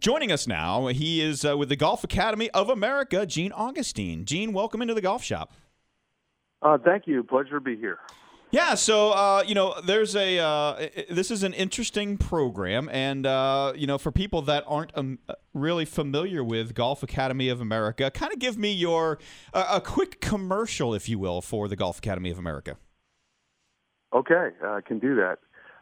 Joining us now, he is with the Golf Academy of America, Gene Augustine. Gene, welcome into the Golf Shop. Thank you. Pleasure to be here. Yeah, so, there's this is an interesting program, and, for people that aren't really familiar with Golf Academy of America, kind of give me a quick commercial, if you will, for the Golf Academy of America. Okay, I can do that.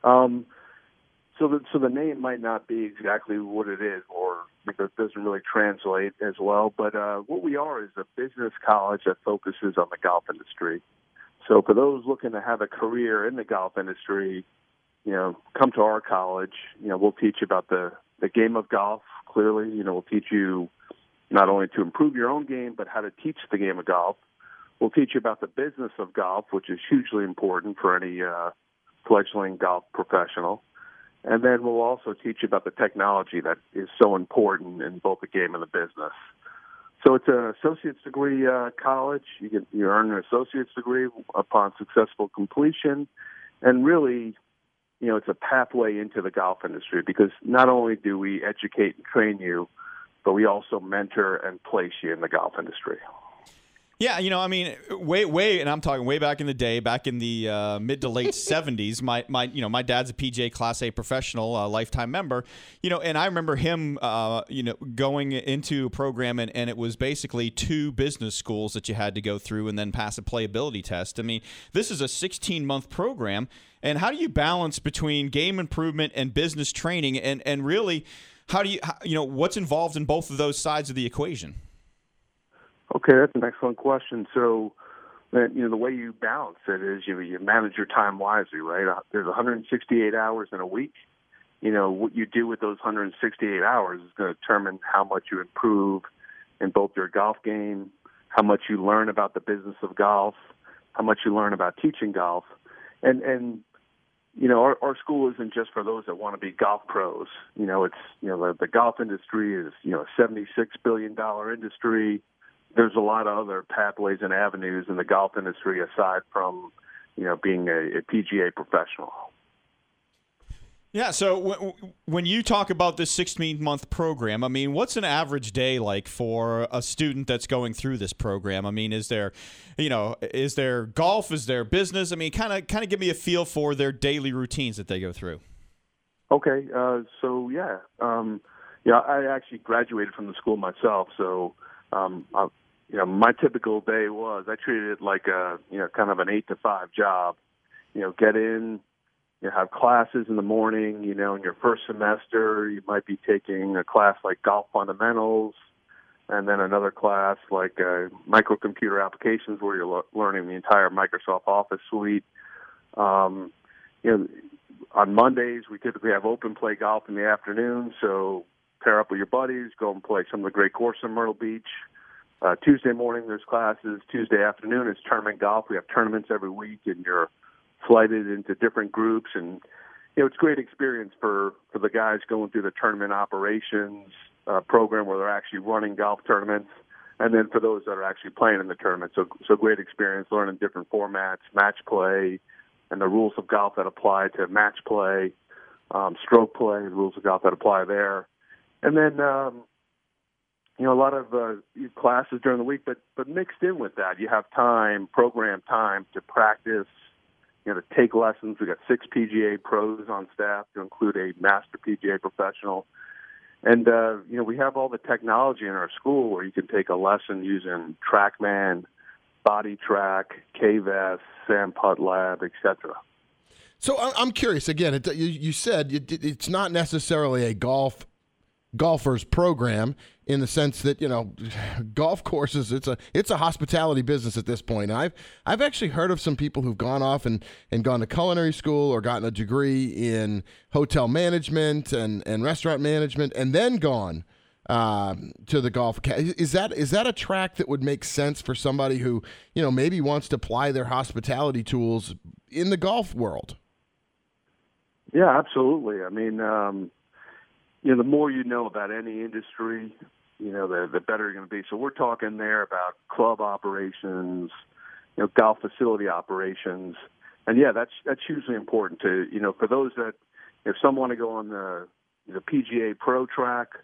So the name might not be exactly what it is, or because it doesn't really translate as well, but what we are is a business college that focuses on the golf industry. So for those looking to have a career in the golf industry, come to our college. We'll teach you about the game of golf, clearly. We'll teach you not only to improve your own game, but how to teach the game of golf. We'll teach you about the business of golf, which is hugely important for any fledgling golf professional. And then we'll also teach you about the technology that is so important in both the game and the business. So it's an associate's degree college. You earn an associate's degree upon successful completion. And really, it's a pathway into the golf industry because not only do we educate and train you, but we also mentor and place you in the golf industry. Yeah, way, and I'm talking way back in the day, back in the mid to late 70s. My dad's a PGA Class A professional, lifetime member. And I remember him, going into a program, and it was basically 2 business schools that you had to go through and then pass a playability test. I mean, this is a 16-month program, and how do you balance between game improvement and business training, and really, what's involved in both of those sides of the equation? Okay, that's an excellent question. So, the way you balance it is you manage your time wisely, right? There's 168 hours in a week. What you do with those 168 hours is going to determine how much you improve in both your golf game, how much you learn about the business of golf, how much you learn about teaching golf. And our school isn't just for those that want to be golf pros. The golf industry is, a $76 billion industry. There's a lot of other pathways and avenues in the golf industry aside from, being a PGA professional. Yeah, so when you talk about this 16-month program, I mean, what's an average day like for a student that's going through this program? I mean, is there golf? Is there business? I mean, kind of give me a feel for their daily routines that they go through. Okay, I actually graduated from the school myself, so my typical day I treated it like kind of an 8 to 5 job. Get in, have classes in the morning. In your first semester, you might be taking a class like Golf Fundamentals, and then another class like Microcomputer Applications, where you're learning the entire Microsoft Office suite. On Mondays, we typically have open play golf in the afternoon, so pair up with your buddies, go and play some of the great courses in Myrtle Beach. Tuesday morning, there's classes. Tuesday afternoon is tournament golf. We have tournaments every week, and you're flighted into different groups. And, it's a great experience for the guys going through the tournament operations program where they're actually running golf tournaments, and then for those that are actually playing in the tournament. So great experience learning different formats, match play, and the rules of golf that apply to match play, stroke play, the rules of golf that apply there. And then, a lot of classes during the week, but mixed in with that, you have program time to practice, to take lessons. We got 6 PGA pros on staff to include a master PGA professional. And, we have all the technology in our school where you can take a lesson using TrackMan, BodyTrack, KVS, Sam Putt Lab, etc. So I'm curious, again, you said it's not necessarily a golfer's program in the sense that, golf courses, it's a hospitality business at this point. And I've actually heard of some people who've gone off and gone to culinary school or gotten a degree in hotel management and restaurant management and then gone to the golf academy. Is that a track that would make sense for somebody who, maybe wants to apply their hospitality tools in the golf world? Yeah, absolutely. I mean, the more you know about any industry, the better you're going to be. So we're talking there about club operations, golf facility operations. And yeah, that's hugely important to, for those that, if some want to go on the PGA Pro track,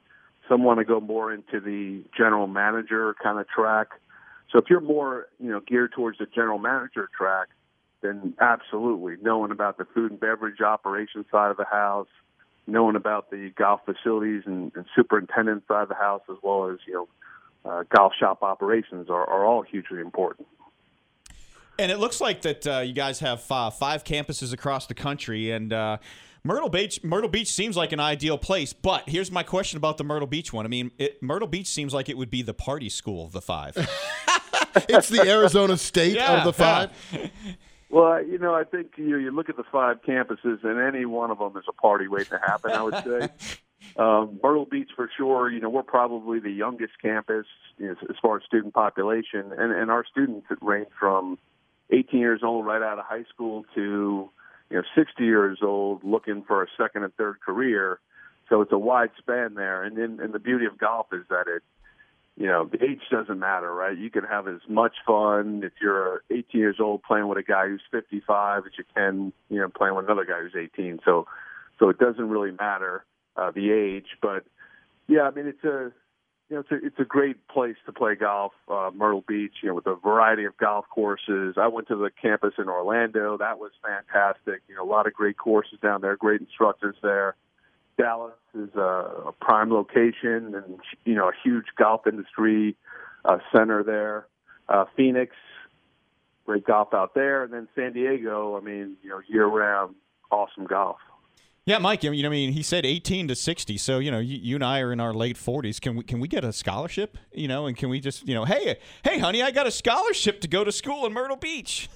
Some want to go more into the general manager kind of track. So if you're more, geared towards the general manager track, then absolutely knowing about the food and beverage operation side of the house, knowing about the golf facilities and superintendent side of the house, as well as, golf shop operations are all hugely important. And it looks like that you guys have 5 campuses across the country, and Myrtle Beach seems like an ideal place. But here's my question about the Myrtle Beach one. I mean, Myrtle Beach seems like it would be the party school of the 5. It's the Arizona State of the 5. Yeah. Well, I think you look at the 5 campuses, and any one of them is a party waiting to happen, I would say. Myrtle Beach, for sure, we're probably the youngest campus as far as student population, and our students range from 18 years old right out of high school to 60 years old looking for a second and third career. So it's a wide span there. And the beauty of golf is that the age doesn't matter, right? You can have as much fun if you're 18 years old playing with a guy who's 55 as you can, playing with another guy who's 18. So it doesn't really matter the age. But yeah, I mean, it's a great place to play golf, Myrtle Beach, with a variety of golf courses. I went to the campus in Orlando. That was fantastic. A lot of great courses down there, great instructors there. Dallas is a prime location and, a huge golf industry center there. Phoenix, great golf out there. And then San Diego, I mean, year-round, awesome golf. Yeah, Mike, he said 18 to 60. So, you and I are in our late 40s. Can we get a scholarship, and can we just, hey, honey, I got a scholarship to go to school in Myrtle Beach.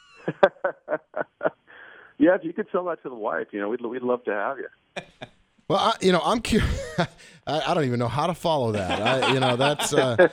Yeah, if you could sell that to the wife, we'd love to have you. Well, I'm curious. I don't even know how to follow that.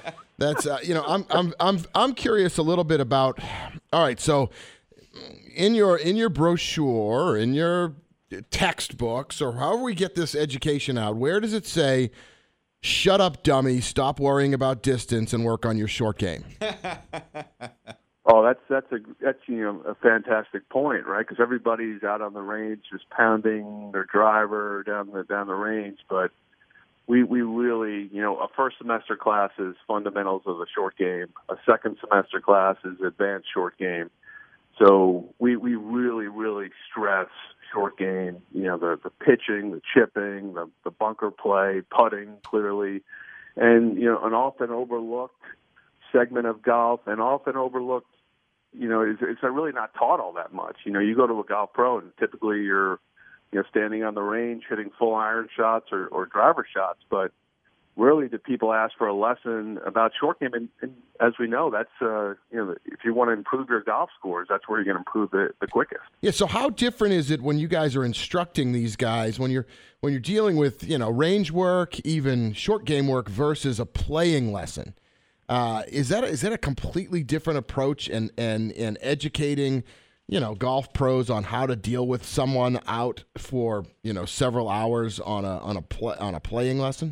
I'm curious a little bit about. All right, so in your brochure, in your textbooks, or however we get this education out, where does it say, "Shut up, dummy! Stop worrying about distance and work on your short game"? Oh, that's a fantastic point, right? Because everybody's out on the range just pounding their driver down the range, but we really, a first semester class is fundamentals of the short game. A second semester class is advanced short game. So we really, really stress short game. The pitching, the chipping, the bunker play, putting clearly, and an often overlooked segment of golf, and often overlooked. It's really not taught all that much. You go to a golf pro, and typically you're, standing on the range, hitting full iron shots or driver shots. But rarely do people ask for a lesson about short game. And as we know, that's if you want to improve your golf scores, that's where you're going to improve the quickest. Yeah. So how different is it when you guys are instructing these guys when you're dealing with range work, even short game work versus a playing lesson? Is that a completely different approach in educating, golf pros on how to deal with someone out for, several hours on a playing lesson?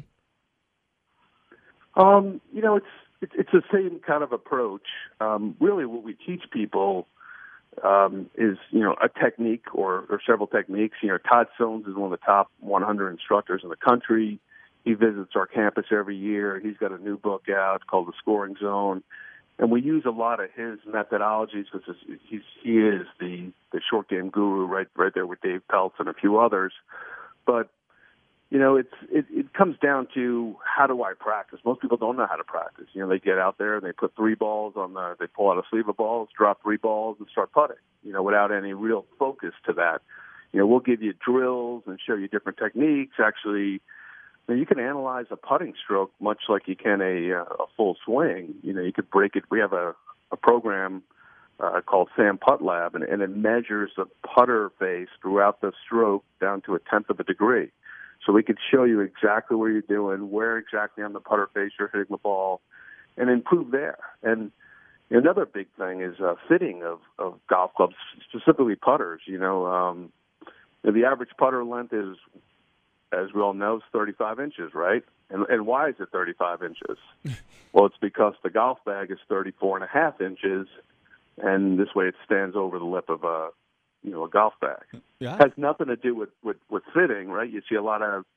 It's the same kind of approach. Really what we teach people is, a technique or several techniques. Todd Soanes is one of the top 100 instructors in the country. He visits our campus every year. He's got a new book out called The Scoring Zone. And we use a lot of his methodologies because he is the short game guru right there with Dave Peltz and a few others. But, it comes down to how do I practice? Most people don't know how to practice. They get out there and they put 3 balls they pull out a sleeve of balls, drop 3 balls and start putting, without any real focus to that. We'll give you drills and show you different techniques. Actually, you can analyze a putting stroke much like you can a full swing. You could break it. We have a program called Sam Putt Lab, and it measures the putter face throughout the stroke down to 1/10 of a degree. So we could show you exactly what you're doing, where exactly on the putter face you're hitting the ball, and improve there. And another big thing is fitting of golf clubs, specifically putters. The average putter length is, as we all know, is 35 inches, right? And why is it 35 inches? Well, it's because the golf bag is 34.5 inches, and this way it stands over the lip of a golf bag. Yeah. It has nothing to do with fitting, right? You see a lot of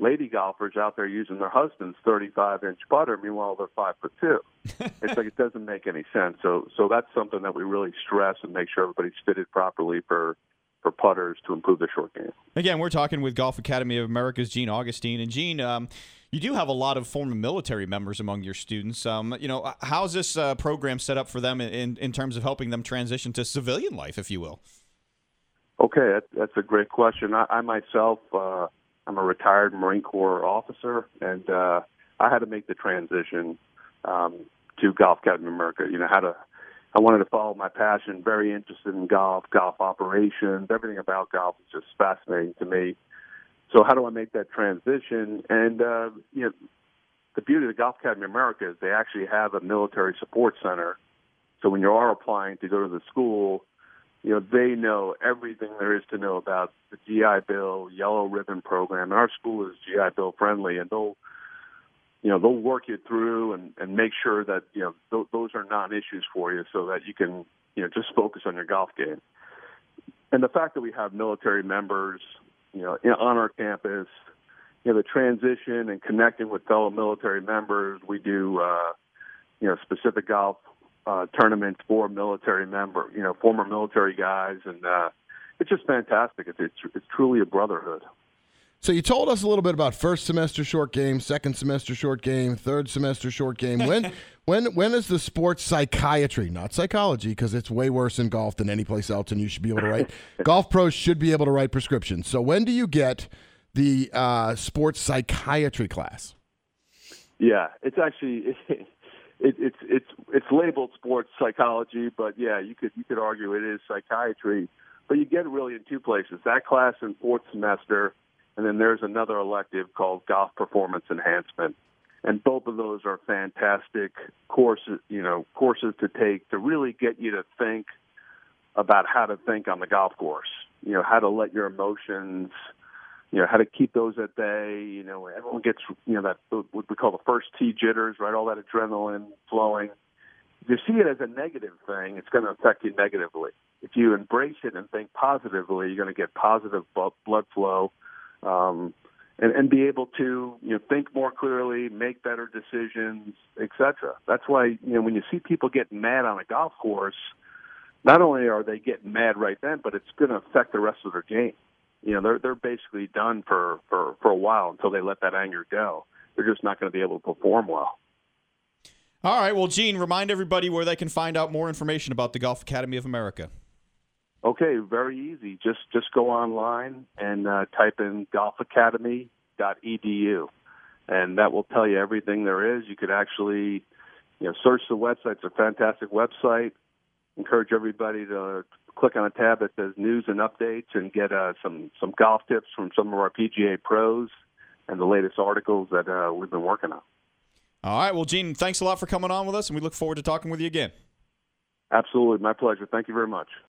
lady golfers out there using their husband's 35-inch putter. Meanwhile, they're 5'2". It's like it doesn't make any sense. So that's something that we really stress and make sure everybody's fitted properly for putters to improve their short game. Again, we're talking with Golf Academy of America's Gene Augustine. And Gene, you do have a lot of former military members among your students. How's this program set up for them in terms of helping them transition to civilian life, if you will? Okay, that's a great question. I myself, I'm a retired Marine Corps officer, and I had to make the transition to Golf Academy of America. I wanted to follow my passion, very interested in golf operations, everything about golf is just fascinating to me. So how do I make that transition? And, the beauty of the Golf Academy of America is they actually have a military support center. So when you are applying to go to the school, they know everything there is to know about the GI Bill, Yellow Ribbon program. And our school is GI Bill friendly, and they'll work you through and make sure that, those are non-issues for you so that you can, just focus on your golf game. And the fact that we have military members, on our campus, the transition and connecting with fellow military members, we do, specific golf tournaments for military former military guys. And it's just fantastic. It's truly a brotherhood. So you told us a little bit about first semester short game, second semester short game, third semester short game. When is the sports psychiatry, not psychology, because it's way worse in golf than any place else, and you should be able to write. Golf pros should be able to write prescriptions. So when do you get the sports psychiatry class? Yeah, it's actually it's labeled sports psychology, but yeah, you could argue it is psychiatry. But you get it really in two places. That class in fourth semester. And then there's another elective called Golf Performance Enhancement. And both of those are fantastic courses to take to really get you to think about how to think on the golf course, how to let your emotions, how to keep those at bay. Everyone gets, that what we call the first tee jitters, right? All that adrenaline flowing. If you see it as a negative thing, it's going to affect you negatively. If you embrace it and think positively, you're going to get positive blood flow. And be able to think more clearly, make better decisions, etc. That's why when you see people getting mad on a golf course, not only are they getting mad right then, but it's going to affect the rest of their game. They're basically done for a while until they let that anger go. They're just not going to be able to perform well. All right. Well, Gene, remind everybody where they can find out more information about the Golf Academy of America. Okay, very easy. Just go online and type in golfacademy.edu, and that will tell you everything there is. You could actually, search the website. It's a fantastic website. Encourage everybody to click on a tab that says News and Updates and get some golf tips from some of our PGA pros and the latest articles that we've been working on. All right. Well, Gene, thanks a lot for coming on with us, and we look forward to talking with you again. Absolutely. My pleasure. Thank you very much.